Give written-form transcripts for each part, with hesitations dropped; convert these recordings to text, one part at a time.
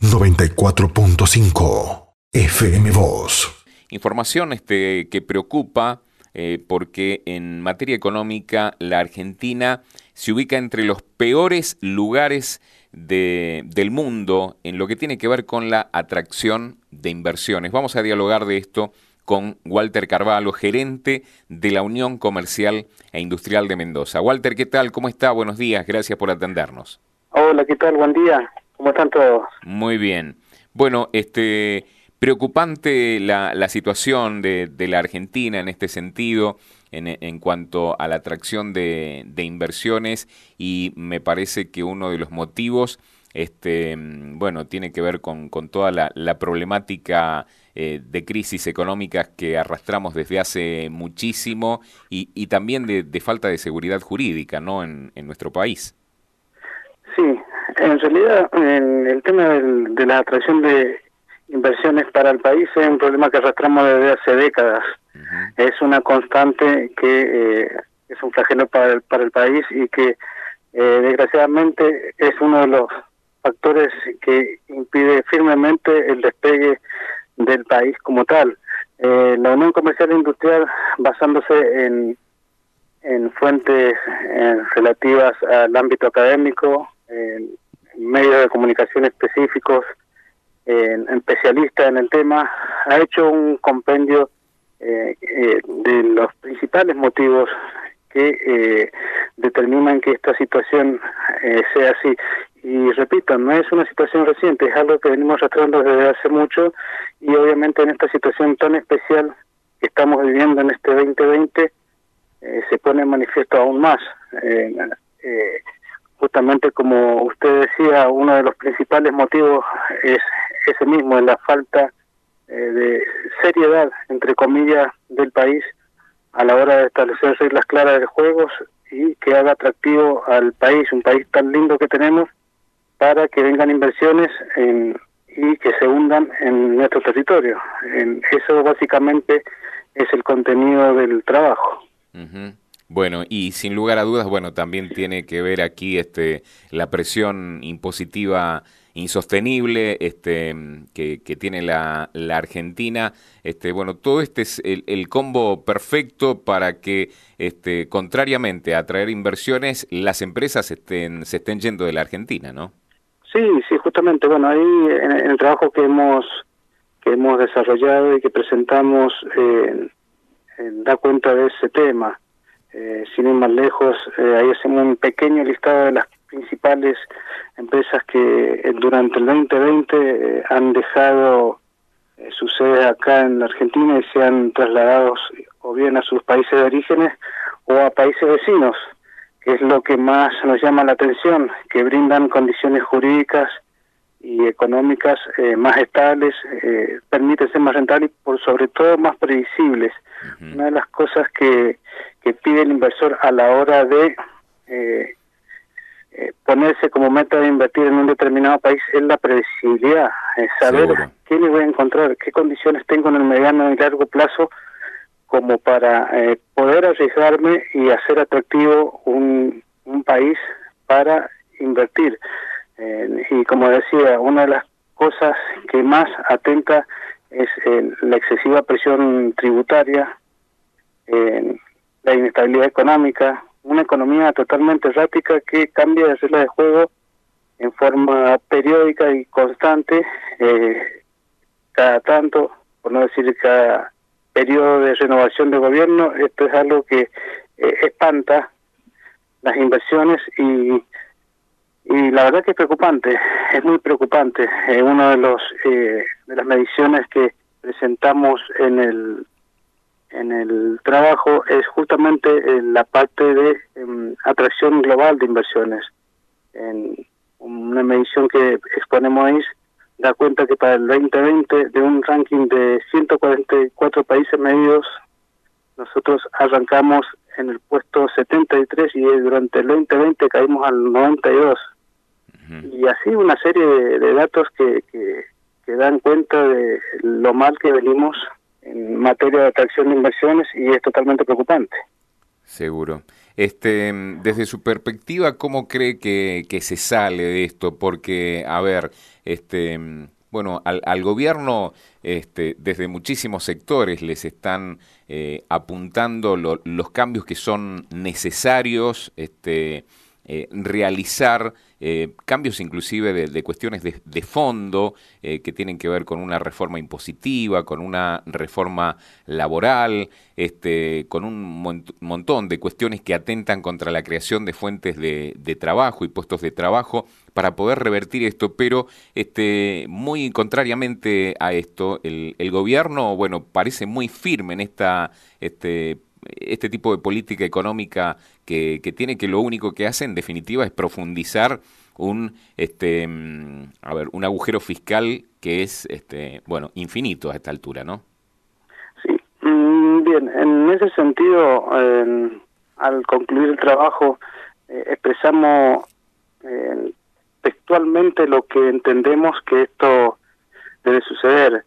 94.5 FM Voz. Información que preocupa porque en materia económica la Argentina se ubica entre los peores lugares del mundo en lo que tiene que ver con la atracción de inversiones. Vamos a dialogar de esto con Walter Carvalho, gerente de la Unión Comercial e Industrial de Mendoza. Walter, ¿qué tal? ¿Cómo está? Buenos días, gracias por atendernos. Hola, ¿qué tal? Buen día. ¿Cómo están todos? Muy bien. Bueno, preocupante la situación de la Argentina en este sentido, en cuanto a la atracción de inversiones, y me parece que uno de los motivos, tiene que ver con toda la problemática de crisis económicas que arrastramos desde hace muchísimo y también de falta de seguridad jurídica, ¿no?, en nuestro país. Sí, en realidad en el tema de la atracción de inversiones para el país es un problema que arrastramos desde hace décadas. Es una constante que es un flagelo para el país y que desgraciadamente es uno de los factores que impide firmemente el despegue del país como tal. La Unión Comercial e Industrial, basándose en fuentes relativas al ámbito académico, en medios de comunicación específicos, en especialistas en el tema, ha hecho un compendio de los principales motivos que determinan que esta situación sea así. Y repito, no es una situación reciente, es algo que venimos arrastrando desde hace mucho, y obviamente en esta situación tan especial que estamos viviendo en este 2020 se pone en manifiesto aún más. Justamente como usted decía, uno de los principales motivos es ese mismo, es la falta de seriedad, entre comillas, del país a la hora de establecer reglas claras de juegos y que haga atractivo al país, un país tan lindo que tenemos, para que vengan inversiones y que se hundan en nuestro territorio. Eso básicamente es el contenido del trabajo. Uh-huh. Bueno, y sin lugar a dudas, también tiene que ver aquí la presión impositiva insostenible que tiene la Argentina. Todo es el combo perfecto para que, contrariamente a atraer inversiones, las empresas se estén yendo de la Argentina, ¿no? Sí, justamente. Bueno, ahí en el trabajo que hemos desarrollado y que presentamos da cuenta de ese tema. Sin ir más lejos, ahí hacemos un pequeño listado de las principales empresas que durante el 2020 han dejado su sede acá en la Argentina y se han trasladado o bien a sus países de orígenes o a países vecinos, que es lo que más nos llama la atención, que brindan condiciones jurídicas y económicas más estables, permiten ser más rentables y por sobre todo más previsibles. Uh-huh. Una de las cosas que pide el inversor a la hora de ponerse como meta de invertir en un determinado país es la previsibilidad, saber ¿Seguro? Qué le voy a encontrar, qué condiciones tengo en el mediano y largo plazo como para poder arriesgarme y hacer atractivo un país para invertir. Y como decía, una de las cosas que más atenta es la excesiva presión tributaria, la inestabilidad económica, una economía totalmente errática que cambia de reglas de juego en forma periódica y constante, cada tanto, por no decir cada periodo de renovación de gobierno. Esto es algo que espanta las inversiones y la verdad que es preocupante, es muy preocupante. Uno de las mediciones que presentamos en el trabajo es justamente la parte de atracción global de inversiones. En una medición que exponemos ahí da cuenta que para el 2020, de un ranking de 144 países medidos, nosotros arrancamos en el puesto 73 y durante el 2020 caímos al 92. Uh-huh. Y así una serie de datos que dan cuenta de lo mal que venimos en materia de atracción de inversiones, y es totalmente preocupante. Seguro. Desde su perspectiva, ¿cómo cree que se sale de esto? Porque, a ver, bueno, al gobierno, desde muchísimos sectores les están apuntando los cambios que son necesarios, realizar cambios inclusive de cuestiones de fondo que tienen que ver con una reforma impositiva, con una reforma laboral, con un montón de cuestiones que atentan contra la creación de fuentes de trabajo y puestos de trabajo para poder revertir esto, pero muy contrariamente a esto, el gobierno, bueno, parece muy firme en este tipo de política económica que tiene, que lo único que hace en definitiva es profundizar un agujero fiscal que es bueno, infinito a esta altura, ¿no? Sí, bien, en ese sentido, al concluir el trabajo, expresamos textualmente lo que entendemos que esto debe suceder.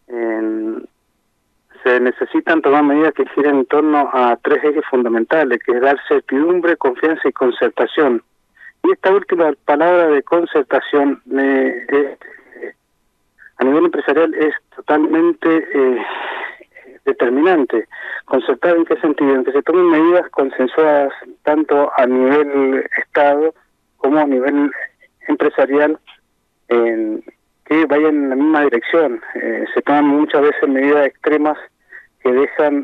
Se necesitan tomar medidas que giren en torno a tres ejes fundamentales, que es dar certidumbre, confianza y concertación. Y esta última palabra de concertación a nivel empresarial es totalmente determinante. ¿Concertar en qué sentido? En que se tomen medidas consensuadas tanto a nivel Estado como a nivel empresarial, que vayan en la misma dirección. Se toman muchas veces medidas extremas que dejan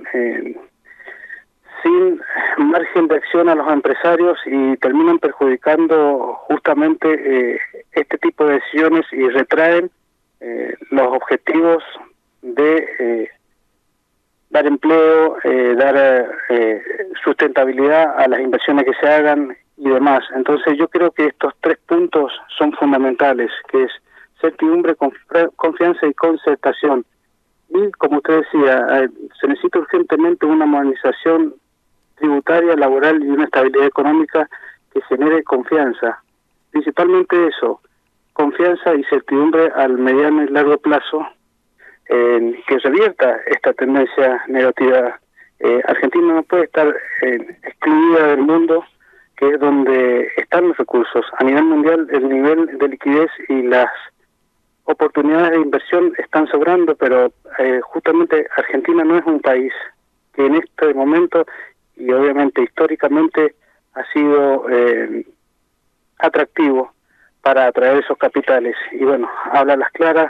sin margen de acción a los empresarios y terminan perjudicando justamente este tipo de decisiones y retraen los objetivos de dar empleo, dar sustentabilidad a las inversiones que se hagan y demás. Entonces yo creo que estos tres puntos son fundamentales, que es certidumbre, confianza y concertación. Y como usted decía, se necesita urgentemente una modernización tributaria, laboral y una estabilidad económica que genere confianza. Principalmente eso, confianza y certidumbre al mediano y largo plazo, que revierta esta tendencia negativa. Argentina no puede estar excluida del mundo, que es donde están los recursos. A nivel mundial, el nivel de liquidez y las oportunidades de inversión están sobrando, pero justamente Argentina no es un país que en este momento, y obviamente históricamente, ha sido atractivo para atraer esos capitales. Y bueno, habla a las claras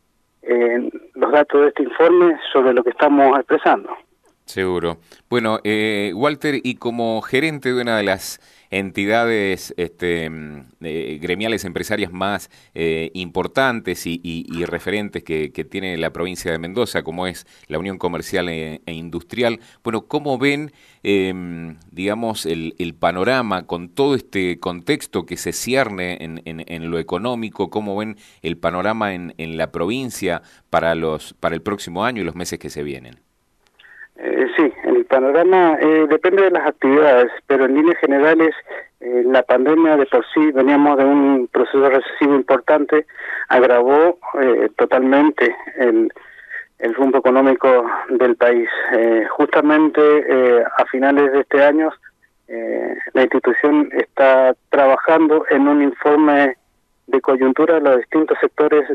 los datos de este informe sobre lo que estamos expresando. Seguro. Bueno, Walter, y como gerente de una de las entidades gremiales empresarias más importantes y referentes que tiene la provincia de Mendoza, como es la Unión Comercial e Industrial, bueno, ¿cómo ven, digamos, el panorama con todo este contexto que se cierne en lo económico? ¿Cómo ven el panorama en la provincia para el próximo año y los meses que se vienen? Sí, el panorama depende de las actividades, pero en líneas generales la pandemia de por sí, veníamos de un proceso recesivo importante, agravó totalmente el rumbo económico del país. Justamente a finales de este año la institución está trabajando en un informe de coyuntura de los distintos sectores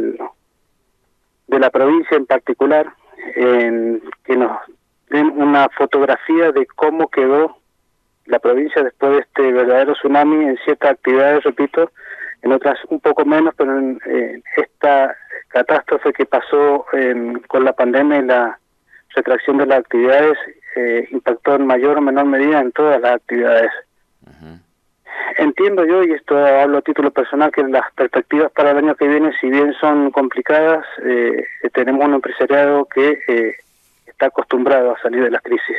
de la provincia en particular, que nos den una fotografía de cómo quedó la provincia después de este verdadero tsunami en ciertas actividades, repito, en otras un poco menos, pero en esta catástrofe que pasó con la pandemia y la retracción de las actividades impactó en mayor o menor medida en todas las actividades. Uh-huh. Entiendo yo, y esto hablo a título personal, que las perspectivas para el año que viene, si bien son complicadas, tenemos un empresariado que está acostumbrado a salir de las crisis.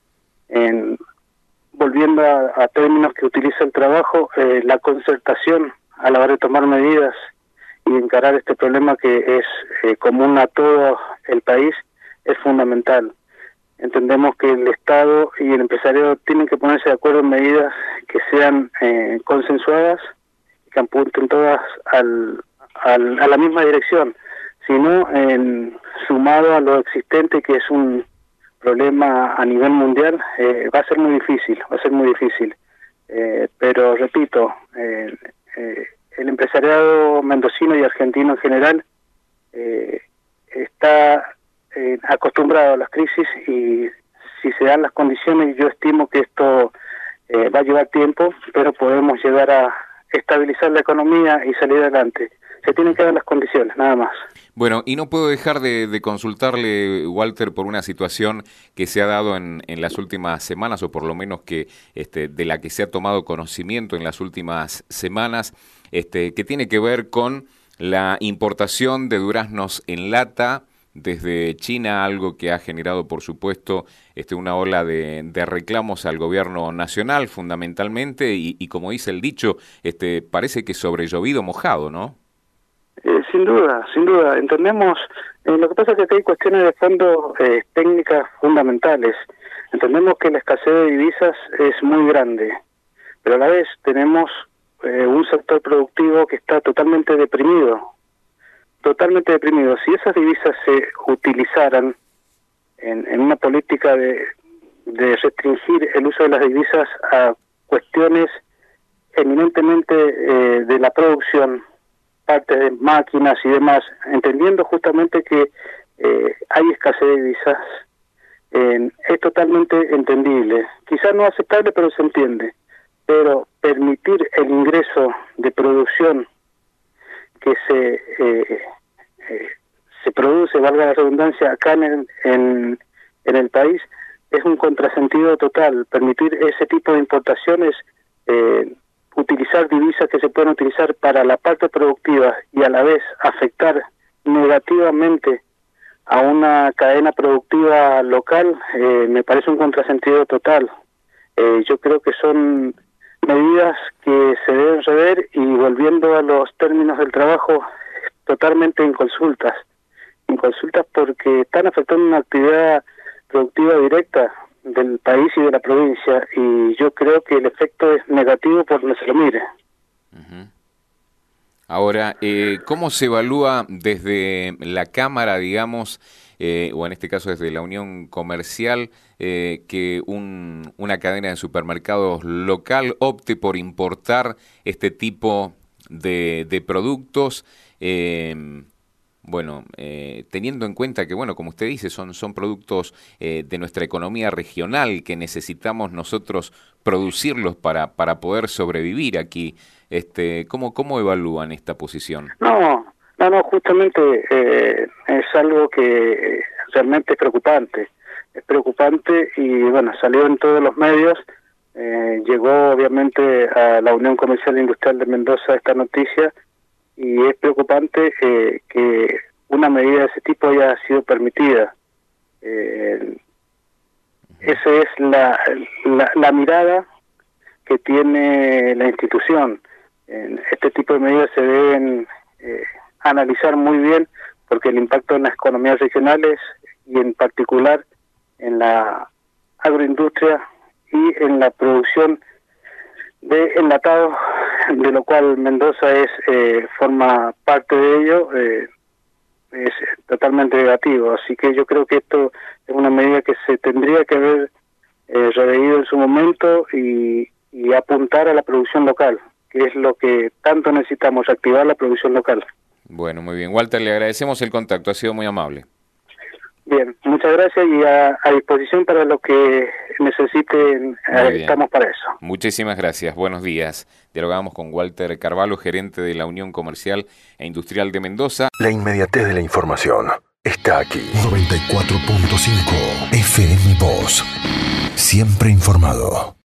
Volviendo a términos que utiliza el trabajo, la concertación a la hora de tomar medidas y encarar este problema que es común a todo el país es fundamental. Entendemos que el Estado y el empresariado tienen que ponerse de acuerdo en medidas que sean consensuadas y que apunten todas a la misma dirección, sino sumado a lo existente, que es un problema a nivel mundial, va a ser muy difícil. Pero repito, el empresariado mendocino y argentino en general está acostumbrado a las crisis, y si se dan las condiciones, yo estimo que esto va a llevar tiempo, pero podemos llegar a estabilizar la economía y salir adelante. Se tienen que dar las condiciones, nada más. Bueno, y no puedo dejar de consultarle, Walter, por una situación que se ha dado en las últimas semanas, o por lo menos que de la que se ha tomado conocimiento en las últimas semanas, que tiene que ver con la importación de duraznos en lata desde China, algo que ha generado, por supuesto, una ola de reclamos al gobierno nacional, fundamentalmente, y como dice el dicho, parece que sobre llovido mojado, ¿no? Sin duda. Entendemos, lo que pasa es que aquí hay cuestiones de fondo técnicas fundamentales. Entendemos que la escasez de divisas es muy grande, pero a la vez tenemos un sector productivo que está totalmente deprimido. Si esas divisas se utilizaran en una política de restringir el uso de las divisas a cuestiones eminentemente de la producción, partes de máquinas y demás, entendiendo justamente que hay escasez de divisas, es totalmente entendible. Quizás no aceptable, pero se entiende. Pero permitir el ingreso de producción que se produce, valga la redundancia, acá en el país, es un contrasentido total. Permitir ese tipo de importaciones, utilizar divisas que se pueden utilizar para la parte productiva y a la vez afectar negativamente a una cadena productiva local, me parece un contrasentido total. Yo creo que son medidas que se deben rever, y volviendo a los términos del trabajo, totalmente inconsultas porque están afectando una actividad productiva directa del país y de la provincia, y yo creo que el efecto es negativo por donde se lo mire. Uh-huh. Ahora, ¿cómo se evalúa desde la Cámara, digamos, o en este caso desde la Unión Comercial, que una cadena de supermercados local opte por importar este tipo de productos? Teniendo en cuenta que, como usted dice, son productos de nuestra economía regional, que necesitamos nosotros producirlos para poder sobrevivir aquí. ¿Cómo evalúan esta posición? No, justamente es algo que realmente es preocupante. Es preocupante y, salió en todos los medios. Llegó, obviamente, a la Unión Comercial e Industrial de Mendoza esta noticia, y es preocupante que una medida de ese tipo haya sido permitida. Esa es la mirada que tiene la institución. Este tipo de medidas se deben analizar muy bien, porque el impacto en las economías regionales y en particular en la agroindustria y en la producción de enlatados, de lo cual Mendoza forma parte de ello, es totalmente negativo. Así que yo creo que esto es una medida que se tendría que haber reveído en su momento, y apuntar a la producción local, que es lo que tanto necesitamos, activar la producción local. Bueno, muy bien. Walter, le agradecemos el contacto, ha sido muy amable. Bien, muchas gracias, y a disposición para lo que necesiten, estamos para eso. Muchísimas gracias, buenos días. Dialogamos con Walter Carvalho, gerente de la Unión Comercial e Industrial de Mendoza. La inmediatez de la información está aquí. 94.5 FM Voz. Siempre informado.